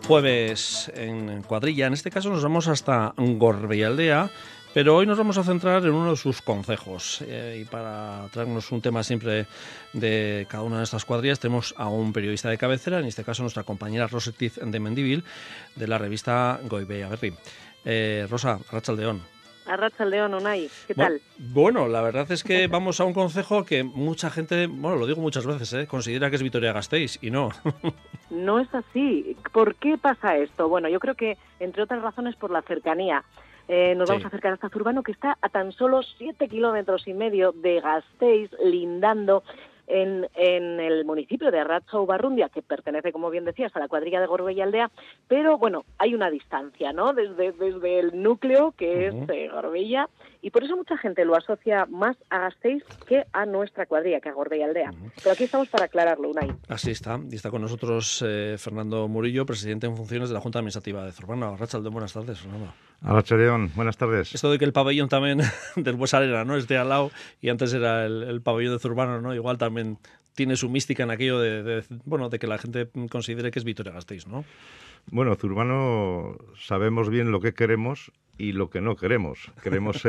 jueves en cuadrilla. En este caso nos vamos hasta Gorbeialdea, pero hoy nos vamos a centrar en uno de sus concejos. Y para traernos un tema siempre de cada una de estas cuadrillas tenemos a un periodista de cabecera, en este caso nuestra compañera Rosa Ortiz de Mendívil, de la revista Goibea Berri. Rosa, arratsaldeon. Arratsaldeon, Unai, ¿qué tal? Bueno, la verdad es que vamos a un concejo que mucha gente, bueno, lo digo muchas veces, considera que es Vitoria-Gasteiz, y no. No es así. ¿Por qué pasa esto? Bueno, yo creo que, entre otras razones, por la cercanía. Nos vamos a acercar hasta Zurbano, que está a tan solo 7,5 kilómetros de Gasteiz, lindando en el municipio de Arratxau-Barrundia, que pertenece, como bien decías, a la cuadrilla de Gorbeialdea, pero bueno, hay una distancia, ¿no? Desde el núcleo, que es Gorbeia, y por eso mucha gente lo asocia más a Gasteiz que a nuestra cuadrilla, que a Gorbeialdea. Pero aquí estamos para aclararlo, Unai. Así está, y está con nosotros Fernando Murillo, presidente en funciones de la Junta Administrativa de Zurbano. Arratsaldeon, buenas tardes, Fernando. Arratsaldeon, buenas tardes. Esto de que el pabellón también del Buesarena, ¿no?, esté al lado, y antes era el pabellón de Zurbano, ¿no? Igual también tiene su mística en aquello de que la gente considere que es Vitoria-Gasteiz, ¿no? Bueno, Zurbano sabemos bien lo que queremos y lo que no queremos. Queremos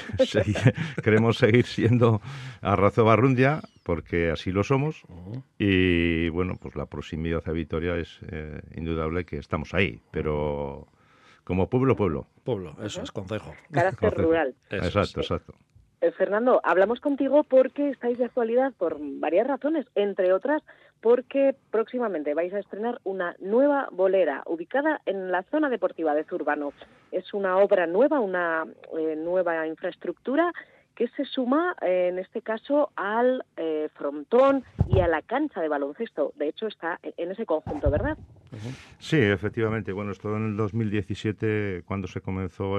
seguir siendo Arratxau-Barrundia, porque así lo somos. Y bueno, pues la proximidad a Vitoria es indudable que estamos ahí, pero como pueblo. Pueblo, eso es, concejo. Carácter rural. Exacto. Fernando, hablamos contigo porque estáis de actualidad por varias razones, entre otras porque próximamente vais a estrenar una nueva bolera ubicada en la zona deportiva de Zurbano. Es una obra nueva, una nueva infraestructura que se suma, en este caso, al frontón y a la cancha de baloncesto. De hecho, está en ese conjunto, ¿verdad? Sí, efectivamente. Bueno, esto en el 2017, cuando se comenzó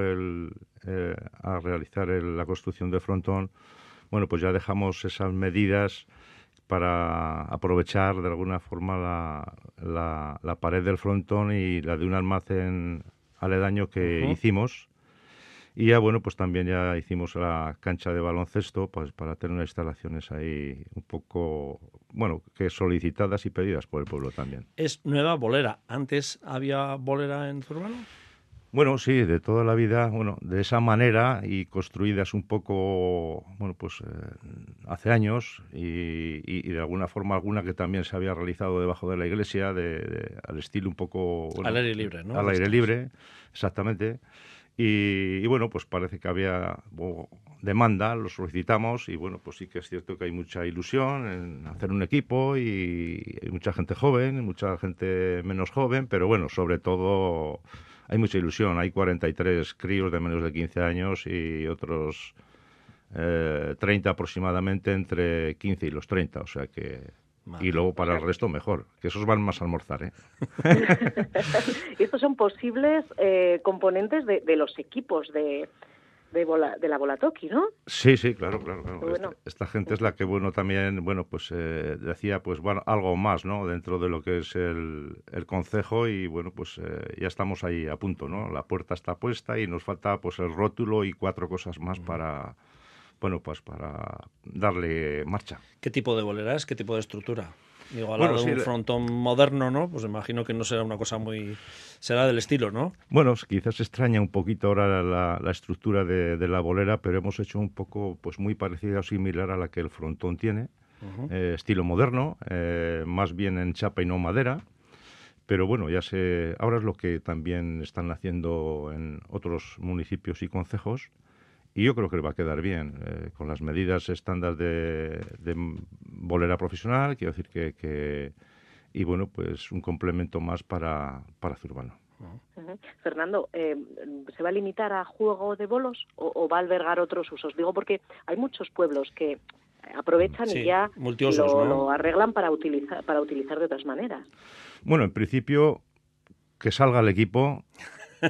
a realizar la construcción del frontón, bueno, pues ya dejamos esas medidas para aprovechar de alguna forma la pared del frontón y la de un almacén aledaño que hicimos. Y ya, bueno, pues también ya hicimos la cancha de baloncesto, pues para tener unas instalaciones ahí un poco, bueno, que solicitadas y pedidas por el pueblo también. ¿Es nueva bolera? ¿Antes había bolera en Zurbano? Bueno, sí, de toda la vida, bueno, de esa manera y construidas un poco, bueno, pues hace años y de alguna forma alguna que también se había realizado debajo de la iglesia, al estilo un poco... Bueno, al aire libre, ¿no? Al aire libre, exactamente. Y bueno, pues parece que había demanda, lo solicitamos y bueno, pues sí que es cierto que hay mucha ilusión en hacer un equipo y hay mucha gente joven, mucha gente menos joven, pero bueno, sobre todo hay mucha ilusión. Hay 43 críos de menos de 15 años y otros 30 aproximadamente entre 15 y los 30, o sea que... Y luego para el resto mejor, que esos van más a almorzar, ¿eh? Estos son posibles componentes de los equipos de la Bolatoki, ¿no? Sí, claro. Bueno. Esta gente es la que, bueno, también, bueno, pues decía, pues bueno, algo más, ¿no? Dentro de lo que es el concejo y, bueno, pues ya estamos ahí a punto, ¿no? La puerta está puesta y nos falta, pues, el rótulo y 4 cosas más para... Bueno, pues para darle marcha. ¿Qué tipo de bolera es? ¿Qué tipo de estructura? Digo, al lado de un frontón moderno, ¿no? Pues imagino que no será una cosa muy... Será del estilo, ¿no? Bueno, quizás extraña un poquito ahora la estructura de la bolera, pero hemos hecho un poco, pues muy parecida o similar a la que el frontón tiene. Estilo moderno, más bien en chapa y no madera. Pero bueno, ahora es lo que también están haciendo en otros municipios y concejos. Y yo creo que le va a quedar bien, con las medidas estándar de bolera profesional, quiero decir que y bueno, pues un complemento más para Zurbano. Fernando, ¿se va a limitar a juego de bolos o va a albergar otros usos? Digo porque hay muchos pueblos que aprovechan y ya lo arreglan para utilizar de otras maneras. Bueno, en principio, que salga el equipo...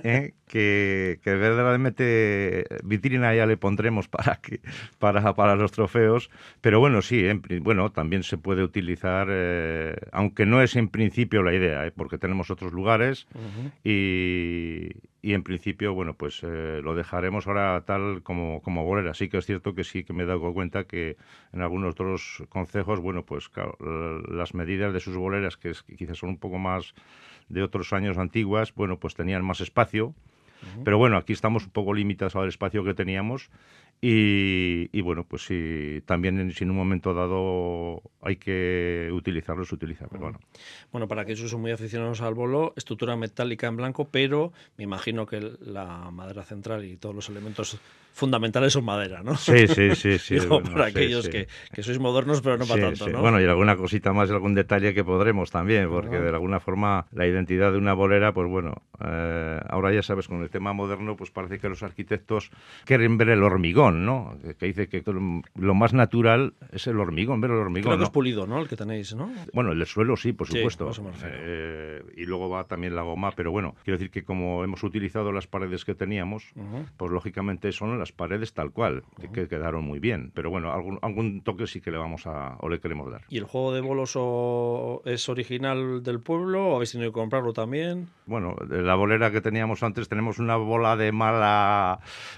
que verdaderamente vitrina ya le pondremos para los trofeos, pero bueno, sí, bueno, también se puede utilizar, aunque no es en principio la idea, porque tenemos otros lugares y en principio, bueno, pues lo dejaremos ahora tal como bolera. Sí que es cierto que sí que me he dado cuenta que en algunos otros concejos, bueno, pues claro, las medidas de sus boleras, que quizás son un poco más de otros años antiguas, bueno, pues tenían más espacio. Pero bueno, aquí estamos un poco limitados al espacio que teníamos y bueno, pues si también si en un momento dado hay que utilizarlo, se utiliza. Pero bueno. Bueno, para aquellos son muy aficionados al bolo, estructura metálica en blanco, pero me imagino que la madera central y todos los elementos fundamentales son madera, ¿no? Sí. Digo, bueno, para aquellos que sois modernos, pero no para tanto, ¿no? Bueno, y alguna cosita más, algún detalle que podremos también, porque de alguna forma la identidad de una bolera, pues bueno, ahora ya sabes, con el tema moderno, pues parece que los arquitectos quieren ver el hormigón, ¿no? Que dice que lo más natural es el hormigón, ver el hormigón. Creo que es pulido, ¿no? El que tenéis, ¿no? Bueno, el del suelo sí, por supuesto. Eso me refiero. Y luego va también la goma, pero bueno, quiero decir que como hemos utilizado las paredes que teníamos, pues lógicamente son las paredes tal cual, que quedaron muy bien. Pero bueno, algún toque sí que le queremos dar. ¿Y el juego de bolos es original del pueblo o habéis tenido que comprarlo también? Bueno, de la bolera que teníamos antes tenemos una bola de mala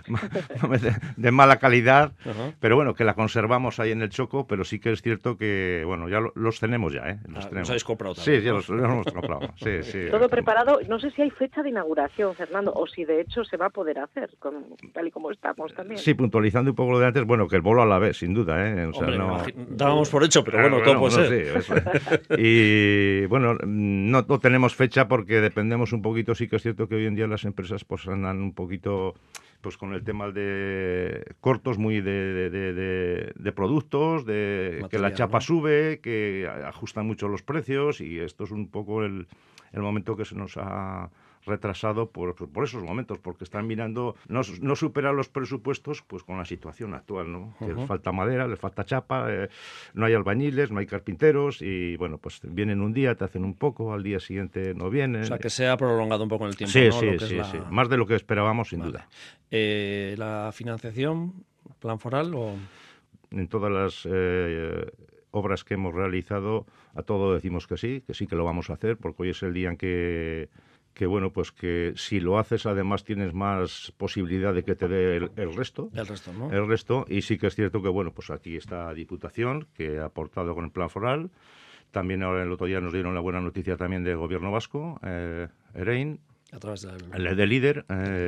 calidad, pero bueno, que la conservamos ahí en el Choco, pero sí que es cierto que, bueno, ya los tenemos ya, ¿eh? Los habéis comprado también. Sí, ya los hemos comprado. Sí. Todo preparado. No sé si hay fecha de inauguración, Fernando, o si de hecho se va a poder hacer, tal y como estamos también. Sí, puntualizando un poco lo de antes, bueno, que el bolo a la vez, sin duda, ¿eh? O sea, hombre, no... dábamos por hecho, pero bueno, todo puede ser. Sí, eso. Y bueno, no tenemos fecha porque dependemos un poquito, sí que es cierto que hoy en día las empresas pues andan un poquito pues con el tema de cortos muy de productos, de material, que la chapa sube, que ajustan mucho los precios y esto es un poco el momento que se nos ha retrasado por esos momentos, porque están mirando no superar los presupuestos pues con la situación actual, ¿no? Que les falta madera, les falta chapa, no hay albañiles, no hay carpinteros y bueno, pues vienen un día, te hacen un poco, al día siguiente no vienen. O sea, que se ha prolongado un poco en el tiempo, sí, ¿no? Sí, más de lo que esperábamos, sin duda. ¿La financiación, plan foral o...? En todas las obras que hemos realizado, a todo decimos que sí que lo vamos a hacer, porque hoy es el día en que bueno, pues que si lo haces además tienes más posibilidad de que te dé el resto. El resto, ¿no? El resto, y sí que es cierto que, bueno, pues aquí está Diputación, que ha aportado con el plan foral. También ahora el otro día nos dieron la buena noticia también del Gobierno vasco, EREIN, a través del líder,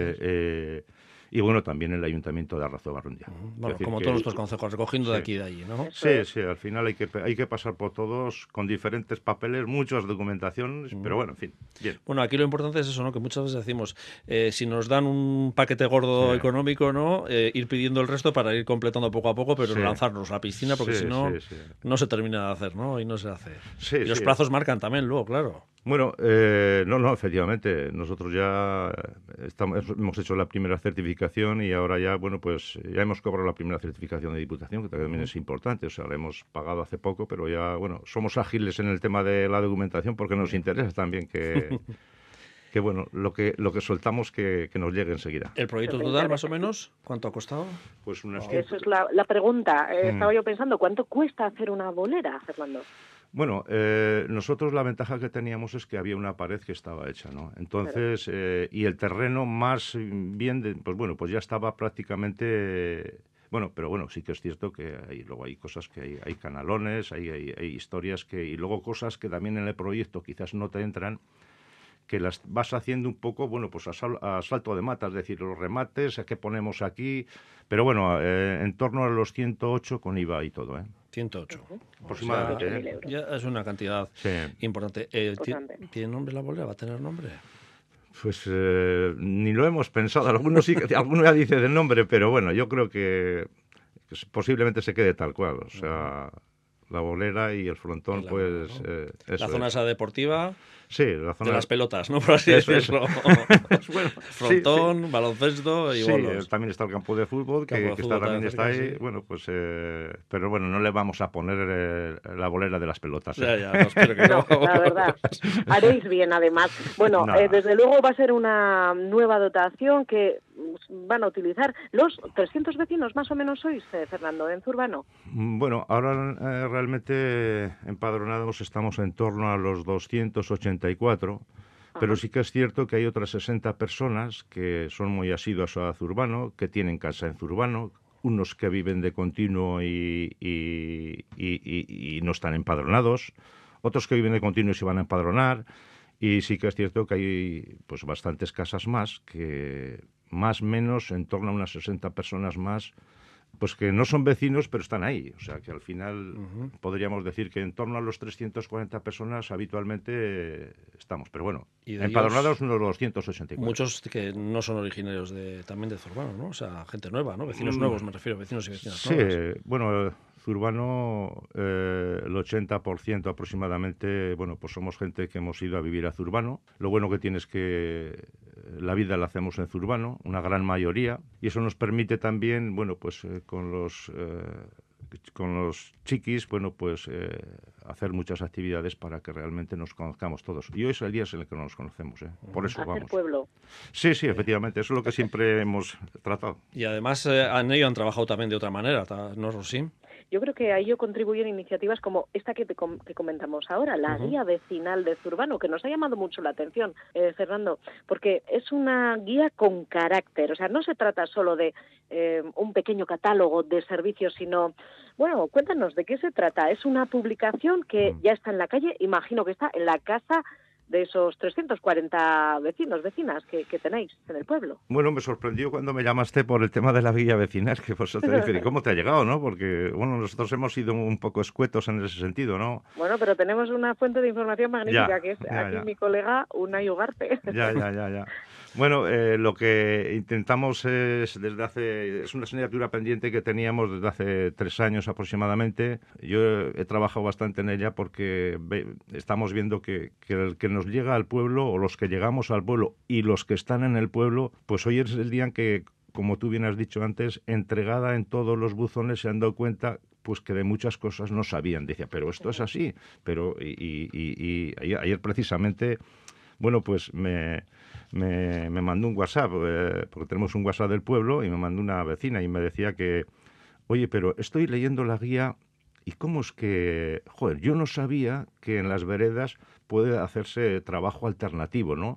y bueno, también el Ayuntamiento de Arrazo-Barrundia. Bueno, como todos nuestros concejos, recogiendo de aquí y de allí, ¿no? Sí, al final hay que pasar por todos con diferentes papeles, muchas documentaciones, pero bueno, en fin, bien. Bueno, aquí lo importante es eso, ¿no? Que muchas veces decimos, si nos dan un paquete gordo económico, ¿no? Ir pidiendo el resto para ir completando poco a poco, pero lanzarnos a la piscina, porque si no, no se termina de hacer, ¿no? Y no se hace. Y los plazos marcan también luego, claro. Bueno, no, efectivamente. Nosotros ya hemos hecho la primera certificación y ahora ya, bueno, pues ya hemos cobrado la primera certificación de Diputación, que también es importante. O sea, la hemos pagado hace poco, pero ya, bueno, somos ágiles en el tema de la documentación porque nos interesa también que bueno, lo que soltamos que nos llegue enseguida. ¿El proyecto total, más o menos, cuánto ha costado? Pues unas... Eso es la pregunta. Estaba yo pensando, ¿cuánto cuesta hacer una bolera, Fernando? Bueno, nosotros la ventaja que teníamos es que había una pared que estaba hecha, ¿no? Entonces, y el terreno más bien, pues ya estaba prácticamente... Bueno, pero bueno, sí que es cierto que luego hay cosas que hay canalones, hay historias y luego cosas que también en el proyecto quizás no te entran, que las vas haciendo un poco, bueno, pues a salto de mata, es decir, los remates, ¿qué ponemos aquí? Pero bueno, en torno a los 108 con IVA y todo, ¿eh? 108. Aproximadamente. O sea, ya es una cantidad importante. ¿Tiene nombre la bolera? ¿Va a tener nombre? Pues ni lo hemos pensado. Alguno ya dice del nombre, pero bueno, yo creo que posiblemente se quede tal cual. O sea, la bolera y el frontón, La pues bolera, ¿no? eso La zona es. esa deportiva Sí, la zona de las pelotas, ¿no? Por así eso, decirlo. bueno, sí, Frontón, baloncesto y sí, bolos. también está el campo de fútbol, Campo de que está, fútbol también también está cerca, ahí, sí. bueno, pues, pero bueno, no le vamos a poner la bolera de las pelotas, ¿eh? Ya, no, espero que no. No, la verdad. Haréis bien, además. Bueno, Nada. desde luego va a ser una nueva dotación que van a utilizar los 300 vecinos, más o menos sois, Fernando, en Zurbano. Bueno, ahora realmente empadronados estamos en torno a los 284, pero Ajá. sí que es cierto que hay otras 60 personas que son muy asiduas a Zurbano, que tienen casa en Zurbano, unos que viven de continuo y no están empadronados, otros que viven de continuo y se van a empadronar, y sí que es cierto que hay pues bastantes casas más, que más o menos en torno a unas 60 personas más pues que no son vecinos, pero están ahí. O sea, que al final podríamos decir que en torno a los 340 personas habitualmente estamos. Pero bueno, Y de ellos, empadronados unos 284. muchos que no son originarios también de Zurbano, ¿no? O sea, gente nueva, ¿no? Vecinos Mm, nuevos, me refiero, vecinos y vecinas sí, nuevas. bueno, Zurbano, el 80% aproximadamente, bueno, pues somos gente que hemos ido a vivir a Zurbano. Lo bueno que tiene es que la vida la hacemos en Zurbano, una gran mayoría, y eso nos permite también, bueno, pues con los chiquis, bueno, pues hacer muchas actividades para que realmente nos conozcamos todos. Y hoy es el día en el que no nos conocemos, ¿eh? Por eso Hacer vamos. pueblo. Sí, sí, efectivamente, eso es lo que siempre hemos tratado. Y además en ello han trabajado también de otra manera, ¿no, Rosy? Yo creo que a ello contribuyen iniciativas como esta que comentamos ahora, la guía vecinal de Zurbano, que nos ha llamado mucho la atención, Fernando, porque es una guía con carácter. O sea, no se trata solo de un pequeño catálogo de servicios, sino, bueno, cuéntanos de qué se trata. Es una publicación que ya está en la calle, imagino que está en la casa de esos 340 vecinos, vecinas que tenéis en el pueblo. Bueno, me sorprendió cuando me llamaste por el tema de la guía vecinal, que pues te dije, ¿y cómo te ha llegado, no? Porque, bueno, nosotros hemos sido un poco escuetos en ese sentido, ¿no? Bueno, pero tenemos una fuente de información magnífica, que es aquí Ya. mi colega Unai Ugarte. Ya. Bueno, lo que intentamos es es una asignatura pendiente que teníamos desde hace 3 años aproximadamente. Yo he trabajado bastante en ella porque estamos viendo que el que nos llega al pueblo, o los que llegamos al pueblo y los que están en el pueblo, pues hoy es el día en que, como tú bien has dicho antes, entregada en todos los buzones se han dado cuenta pues que de muchas cosas no sabían. Decía, pero esto es así. Pero y ayer precisamente, bueno, pues me mandó un WhatsApp, porque tenemos un WhatsApp del pueblo, y me mandó una vecina y me decía que, oye, pero estoy leyendo la guía y cómo es que, joder, yo no sabía que en las veredas puede hacerse trabajo alternativo, ¿no?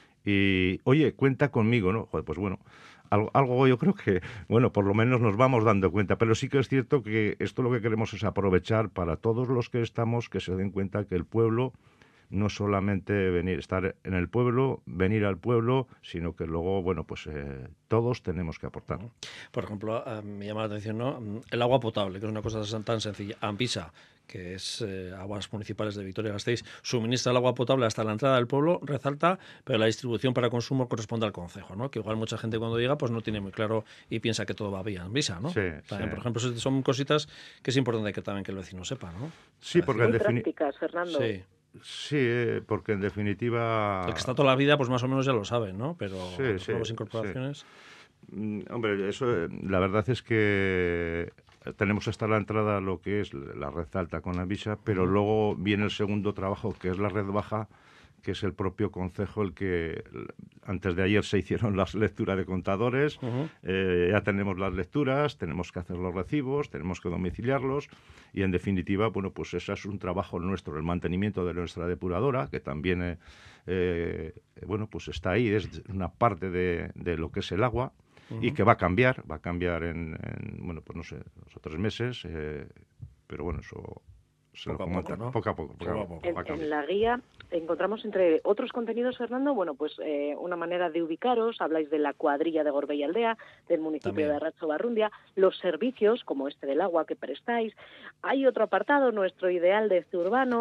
Y, oye, cuenta conmigo, ¿no? Joder, pues bueno, algo yo creo que, bueno, por lo menos nos vamos dando cuenta, pero sí que es cierto que esto lo que queremos es aprovechar para todos los que estamos, que se den cuenta que el pueblo no solamente estar en el pueblo, venir al pueblo, sino que luego, bueno, pues todos tenemos que aportar. Por ejemplo, me llama la atención, ¿no? El agua potable, que es una cosa tan sencilla. Ampisa, que es Aguas Municipales de Vitoria-Gasteiz, suministra el agua potable hasta la entrada del pueblo, resalta, pero la distribución para consumo corresponde al concejo, ¿no? Que igual mucha gente cuando llega pues no tiene muy claro y piensa que todo va bien. Ampisa, ¿no? Sí, También, sí. por ejemplo, son cositas que es importante que también que el vecino sepa, ¿no? Sí, porque Muy prácticas, Fernando. Sí. Sí, porque en definitiva... El que está toda la vida, pues más o menos ya lo sabe, ¿no? Pero Sí, las nuevas incorporaciones... Hombre, eso, la verdad es que tenemos hasta la entrada lo que es la red alta con Avisa, pero luego viene el segundo trabajo, que es la red baja, que es el propio concejo el que antes de ayer se hicieron las lecturas de contadores, ya tenemos las lecturas, tenemos que hacer los recibos, tenemos que domiciliarlos y en definitiva, bueno, pues ese es un trabajo nuestro, el mantenimiento de nuestra depuradora, que también, bueno, pues está ahí, es una parte de lo que es el agua y que va a cambiar bueno, pues no sé, 2 o 3 meses, pero bueno, eso... Poco a poco. En la guía encontramos, entre otros contenidos, Fernando, bueno, pues una manera de ubicaros, habláis de la cuadrilla de Gorbella-Aldea, del municipio También de Arratxo-Barrundia, los servicios, como este del agua que prestáis. Hay otro apartado, nuestro ideal de Zurbano,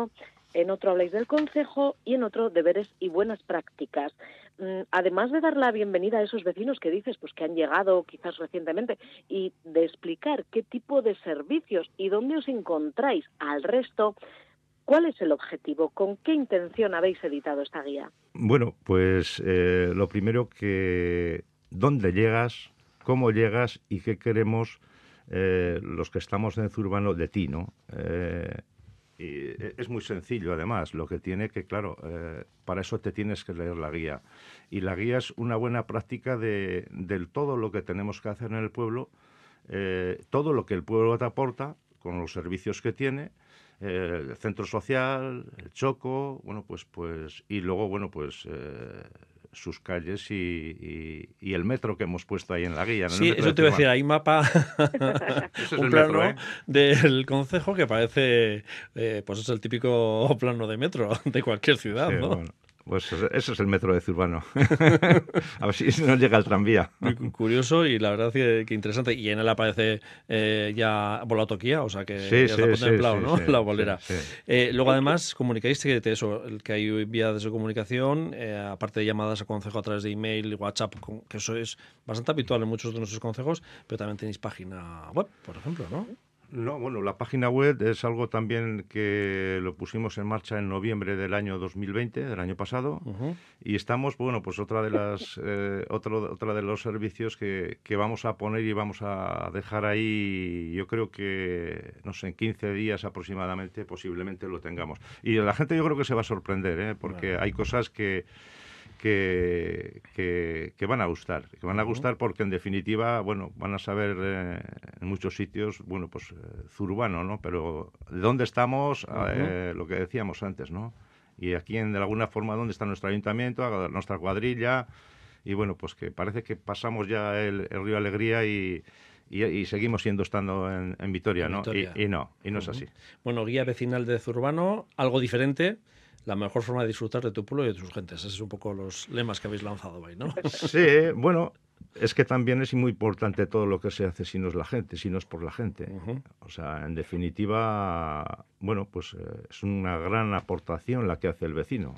en otro habláis del concejo y en otro deberes y buenas prácticas. Además de dar la bienvenida a esos vecinos que dices pues que han llegado quizás recientemente y de explicar qué tipo de servicios y dónde os encontráis al resto, ¿cuál es el objetivo? ¿Con qué intención habéis editado esta guía? Bueno, pues lo primero que dónde llegas, cómo llegas y qué queremos los que estamos en Zurbano de ti, ¿no? Y es muy sencillo, además. Lo que tiene que, claro, para eso te tienes que leer la guía. Y la guía es una buena práctica del todo lo que tenemos que hacer en el pueblo, todo lo que el pueblo te aporta con los servicios que tiene, el centro social, el choco, bueno, pues y luego, bueno, pues sus calles y el metro que hemos puesto ahí en la guía. Sí, eso te iba a decir, hay mapa, un plano metro, ¿eh? del concejo que parece, pues es el típico plano de metro de cualquier ciudad, Sí, ¿no? bueno, pues eso es el metro de Zurbano. A ver si no llega el tranvía. Muy curioso y la verdad que interesante. Y en él aparece ya Bolatoquía, o sea que Sí, ya sí, está sí, contemplado, sí, ¿no? sí, La bolera. sí, sí. Luego, además, comunicáis que hay vías de comunicación, aparte de llamadas a concejo a través de email y WhatsApp, que eso es bastante habitual en muchos de nuestros concejos, pero también tenéis página web, por ejemplo, ¿no? No, bueno, la página web es algo también que lo pusimos en marcha en noviembre del año 2020, del año pasado, y estamos, bueno, pues otra de los servicios que vamos a poner y vamos a dejar ahí, yo creo que, no sé, en 15 días aproximadamente, posiblemente lo tengamos. Y la gente yo creo que se va a sorprender, ¿eh? Porque hay cosas que van a gustar, porque en definitiva, bueno, van a saber en muchos sitios, bueno, pues Zurbano, ¿no? Pero ¿de dónde estamos? Lo que decíamos antes, ¿no? Y aquí, de alguna forma, ¿dónde está nuestro ayuntamiento, nuestra cuadrilla? Y bueno, pues que parece que pasamos ya el río Alegría y seguimos estando en Vitoria, ¿no? Vitoria. Y no es así. Bueno, guía vecinal de Zurbano, algo diferente. La mejor forma de disfrutar de tu pueblo y de tus gentes. Esos son un poco los lemas que habéis lanzado ahí, ¿no? Sí, bueno, es que también es muy importante todo lo que se hace si no es la gente, si no es por la gente. O sea, en definitiva, bueno, pues es una gran aportación la que hace el vecino.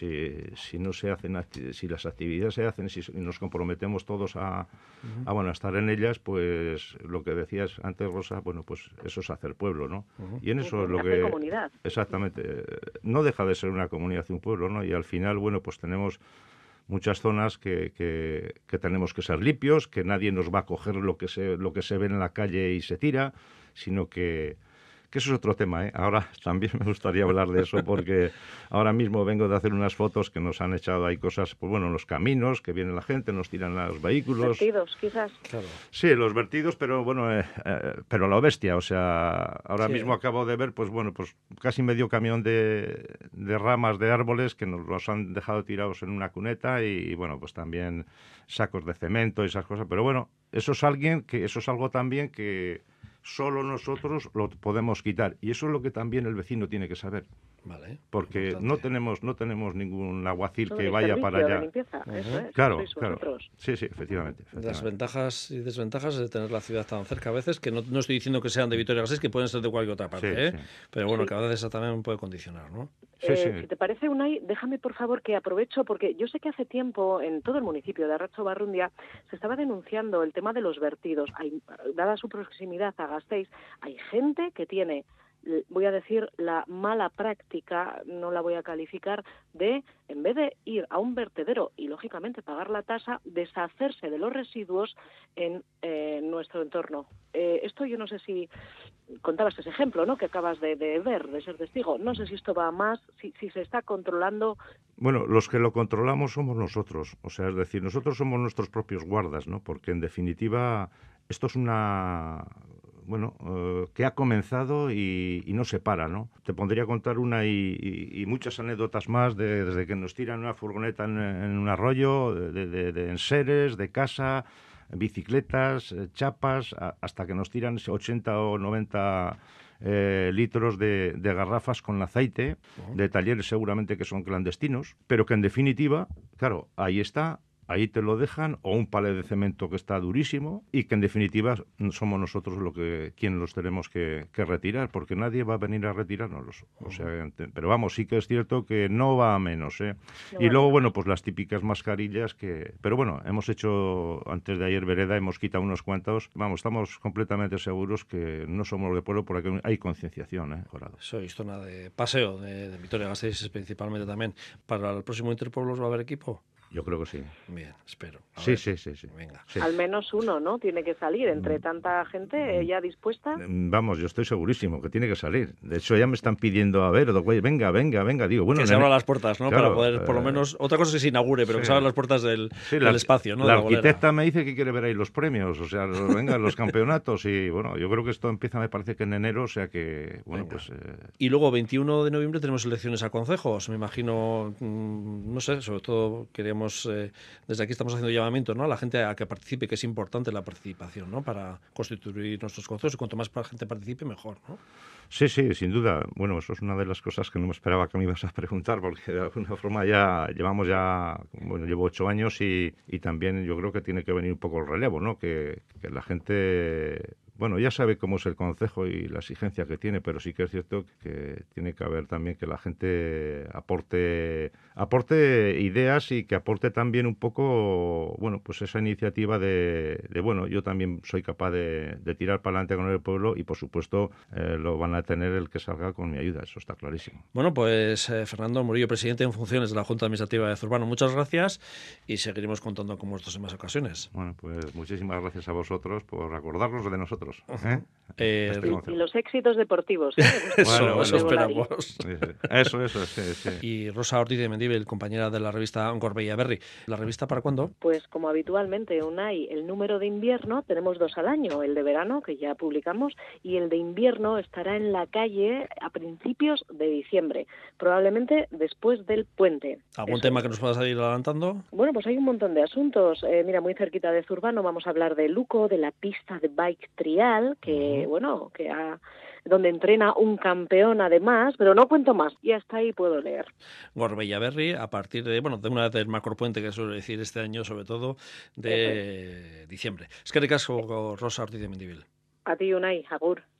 Si no se hacen, si las actividades se hacen, si nos comprometemos todos a estar en ellas, pues lo que decías antes, Rosa, bueno, pues eso es hacer pueblo, ¿no? Y en eso es lo hacer que... comunidad. Exactamente. No deja de ser una comunidad y un pueblo, ¿no? Y al final, bueno, pues tenemos muchas zonas que tenemos que ser limpios, que nadie nos va a coger lo que se ve en la calle y se tira, sino que eso es otro tema, ¿eh? Ahora también me gustaría hablar de eso porque ahora mismo vengo de hacer unas fotos que nos han echado ahí cosas, pues bueno, en los caminos, que viene la gente, nos tiran los vehículos. Vertidos, quizás. Claro. Sí, los vertidos, pero bueno, pero a lo bestia, o sea, ahora mismo acabo de ver, pues bueno, pues casi medio camión de ramas de árboles que nos los han dejado tirados en una cuneta y bueno, pues también sacos de cemento y esas cosas, pero bueno, eso es algo también que solo nosotros lo podemos quitar. Y eso es lo que también el vecino tiene que saber. Vale. Porque no tenemos ningún alguacil que el vaya para servicio de allá. limpieza, eso es, Claro, sois claro. vosotros. Sí, efectivamente. Las ventajas y desventajas de tener la ciudad tan cerca a veces, que no estoy diciendo que sean de Vitoria-Gasteiz, que pueden ser de cualquier otra parte, Sí, ¿eh? sí. Pero bueno, que a veces eso también puede condicionar, ¿no? Sí. Si te parece, Unai, déjame por favor que aprovecho, porque yo sé que hace tiempo en todo el municipio de Arratxo Barrundia se estaba denunciando el tema de los vertidos. Dada su proximidad a Gasteiz, hay gente que tiene, voy a decir, la mala práctica, no la voy a calificar, de, en vez de ir a un vertedero y, lógicamente, pagar la tasa, deshacerse de los residuos en nuestro entorno. Esto yo no sé si contabas ese ejemplo, ¿no?, que acabas de ver, de ser testigo. No sé si esto va más, si se está controlando. Bueno, los que lo controlamos somos nosotros. O sea, es decir, nosotros somos nuestros propios guardas, ¿no? Porque, en definitiva, esto es que ha comenzado y no se para, ¿no? Te pondría a contar una y muchas anécdotas más desde que nos tiran una furgoneta en un arroyo, de enseres, de casa, bicicletas, chapas, hasta que nos tiran 80 o 90 litros de garrafas con aceite, de talleres seguramente que son clandestinos, pero que en definitiva, claro, ahí está ahí te lo dejan, o un palé de cemento que está durísimo y que en definitiva somos nosotros quienes los tenemos que retirar, porque nadie va a venir a retirárnoslos. O sea, pero vamos, sí que es cierto que no va a menos, ¿eh? Y luego, bueno, pues las típicas mascarillas pero bueno, hemos hecho, antes de ayer vereda, hemos quitado unos cuantos. Vamos, estamos completamente seguros que no somos de pueblo porque hay concienciación, ¿eh? Sois zona de paseo de Vitoria-Gasteiz principalmente también. ¿Para el próximo Interpueblos va a haber equipo? Yo creo que sí. Bien, espero. Sí. Venga. Sí. Al menos uno, ¿no? Tiene que salir entre tanta gente ya dispuesta. Vamos, yo estoy segurísimo que tiene que salir. De hecho, ya me están pidiendo, a ver, güey, venga. Digo, bueno, que se abran las puertas, ¿no? Claro, para poder, por lo menos, otra cosa es que se inaugure, pero que se abran las puertas del espacio, ¿no? La arquitecta me dice que quiere ver ahí los premios, o sea, venga, los campeonatos, y bueno, yo creo que esto empieza, me parece que en enero, o sea que, bueno, venga. Pues... Y luego, 21 de noviembre, tenemos elecciones a concejos, me imagino, no sé, sobre todo queríamos... desde aquí estamos haciendo llamamiento, ¿no?, a la gente a que participe, que es importante la participación, ¿no?, para constituir nuestros consejos, y cuanto más gente participe, mejor, ¿no? Sí, sin duda. Bueno, eso es una de las cosas que no me esperaba que me ibas a preguntar, porque de alguna forma llevo 8 años y también yo creo que tiene que venir un poco el relevo, ¿no?, que la gente... Bueno, ya sabe cómo es el concejo y la exigencia que tiene, pero sí que es cierto que tiene que haber también que la gente aporte ideas y que aporte también un poco, bueno, pues esa iniciativa de bueno, yo también soy capaz de tirar para adelante con el pueblo y, por supuesto, lo van a tener el que salga con mi ayuda, eso está clarísimo. Bueno, pues Fernando Murillo, presidente en funciones de la Junta Administrativa de Zurbano, muchas gracias y seguiremos contando con vosotros en más ocasiones. Bueno, pues muchísimas gracias a vosotros por acordarnos de nosotros. Y los éxitos deportivos. Eso esperamos. Eso, sí. Y Rosa Ortiz de Mendívil, compañera de la revista Gorbella Berri. ¿La revista para cuándo? Pues como habitualmente, Unai, el número de invierno tenemos 2 al año, el de verano, que ya publicamos, y el de invierno estará en la calle a principios de diciembre, probablemente después del puente. ¿Algún tema que nos puedas ir adelantando? Bueno, pues hay un montón de asuntos. Mira, muy cerquita de Zurbano vamos a hablar de Luco, de la pista de bike trial, que donde entrena un campeón además, pero no cuento más, y hasta ahí puedo leer. Gorbella Berri, a partir de una vez del macropuente, que suele decir este año, sobre todo, de diciembre. Es que ricasco, Rosa Ortiz de Mendívil. A ti, Unai, agur.